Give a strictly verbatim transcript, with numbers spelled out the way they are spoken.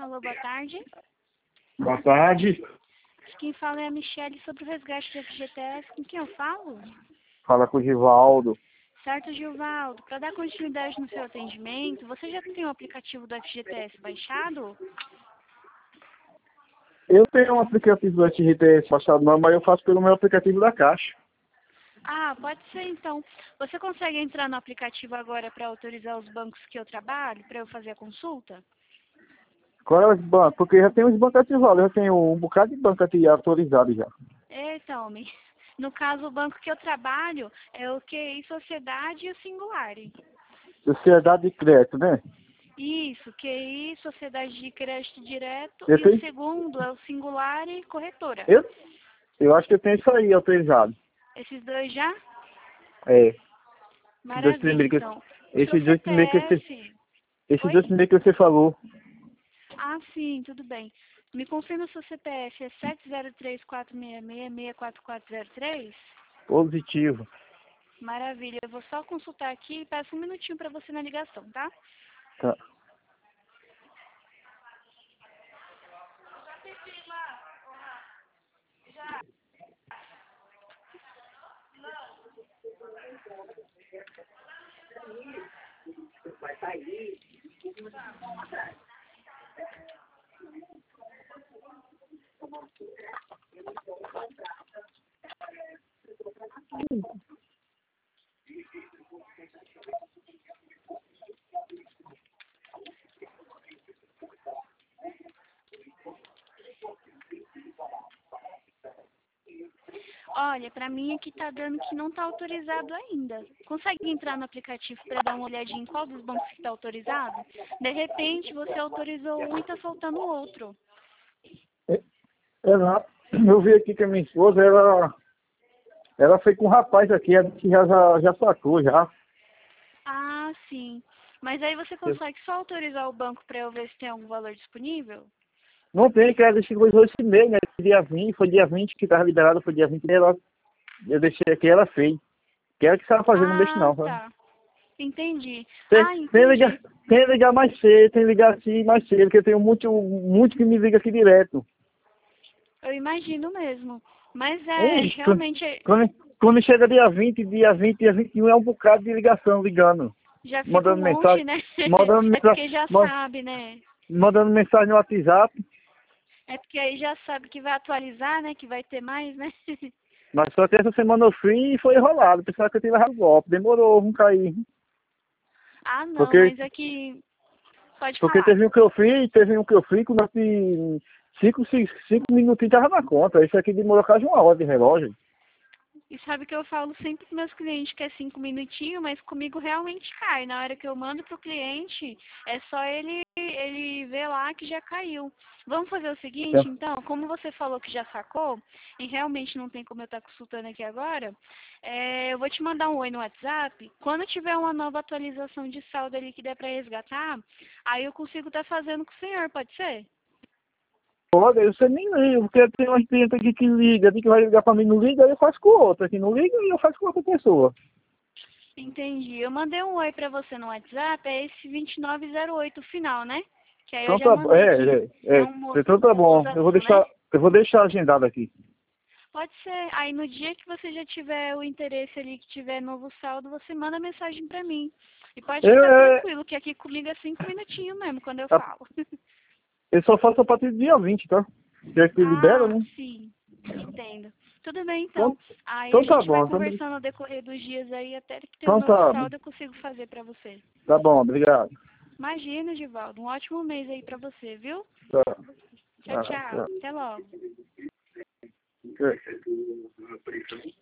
Alô, boa tarde. Boa tarde. Quem fala é a Michelle sobre o resgate do F G T S. Com quem eu falo? Fala com o Givaldo. Certo, Gilvaldo. Para dar continuidade no seu atendimento, você já tem o aplicativo do F G T S baixado? Eu tenho um aplicativo do F G T S baixado não, mas eu faço pelo meu aplicativo da Caixa. Ah, pode ser então. Você consegue entrar no aplicativo agora para autorizar os bancos que eu trabalho, para eu fazer a consulta? Qual é os bancos? Porque já tem uns bancos ativados, já tenho um bocado de banco aqui autorizado já. Então, me- no caso, o banco que eu trabalho é o Q I Sociedade e o Singular. Sociedade de crédito, né? Isso, Q I, Sociedade de Crédito Direto, Eu e o tenho, segundo é o Singular e Corretora. eu, eu acho que eu tenho isso aí autorizado. Esses dois já? É. Esses dois Maravilha, primeiros que, então. O seu esses dois primeiros que você, C P F... esses Oi? dois primeiros que você falou. Ah, sim, tudo bem. Me confirma o seu C P F, é sete zero três quatro seis seis seis quatro quatro zero três? Positivo. Maravilha, eu vou só consultar aqui e peço um minutinho para você na ligação, tá? Tá. Olha, pra mim aqui tá dando que não tá autorizado ainda. Consegue entrar no aplicativo para dar uma olhadinha em qual dos bancos que tá autorizado? De repente você autorizou um e tá faltando o outro. É, ela, eu vi aqui que a minha esposa, ela, ela foi com um rapaz aqui, ela disse que já, já, já sacou já. Ah, sim. Mas aí você consegue só autorizar o banco para eu ver se tem algum valor disponível? Não tem, que ela chegou esse mês, né? Dia vinte, foi dia vinte que estava liberado, foi dia vinte, ela, eu deixei aqui, ela fez. Que ela que estava fazendo, não deixe Ah, não. Sabe? tá. Entendi. Tem, Ah, tem, ligar, entendi. tem ligar mais cedo, tem ligar assim mais cedo, porque eu tenho muito, muito que me liga aqui direto. Eu imagino mesmo. Mas é, Ixi, quando, realmente é, quando quando chega dia vinte, dia vinte, dia vinte e um é um bocado de ligação ligando. já fica um Mandando monte, mensagem, né? mandando É mensagem, porque já ma- sabe, né? mandando mensagem no WhatsApp. É porque aí já sabe que vai atualizar, né? Que vai ter mais, né? Mas só que essa semana eu fui e foi enrolado. Pensava que eu tinha levado o golpe. Demorou, não cair. Ah, não, Porque, mas aqui... Pode porque falar. teve um que eu fiz, teve um que eu fiz, com de cinco, cinco, cinco minutinhos tava na conta. Isso aqui demorou quase uma hora de relógio. E sabe que eu falo sempre para meus clientes que é cinco minutinhos, mas comigo realmente cai. Na hora que eu mando pro cliente, é só ele, ele ver lá que já caiu. Vamos fazer o seguinte, Então, então, como você falou que já sacou, e realmente não tem como eu estar consultando aqui agora, é, eu vou te mandar um oi no WhatsApp. Quando tiver uma nova atualização de saldo ali que der para resgatar, aí eu consigo estar fazendo com o senhor, pode ser? pode, você nem liga, porque tem umas clientes aqui que liga, tem que vai ligar pra mim, não liga, aí eu faço com outra. Que não liga, e eu faço com outra pessoa. Entendi. Eu mandei um oi pra você no WhatsApp, é esse vinte e nove zero oito o final, né? Que aí eu Então já tá bom, mandei aqui. é, é, É é. um moço, Então tá um bom. moço Eu vou azul, né? deixar, eu vou deixar agendado aqui. Pode ser. Aí no dia que você já tiver o interesse ali, que tiver novo saldo, você manda mensagem pra mim. E pode Eu, ficar é, tranquilo, que aqui comigo é cinco minutinhos mesmo, quando eu a- falo. eu só faço a partir do dia vinte, tá? Já que libera, Ah, né? sim. Entendo. Tudo bem, Então, então. Aí a então tá gente vai bom. Então, conversando ao decorrer dos dias aí, até que ter o então novo tá, saldo eu consigo fazer pra você. tá bom, obrigado. Imagina, Givaldo. Um ótimo mês aí pra você, viu? Tá. Tchau, Ah, tchau. tá. Até logo. É.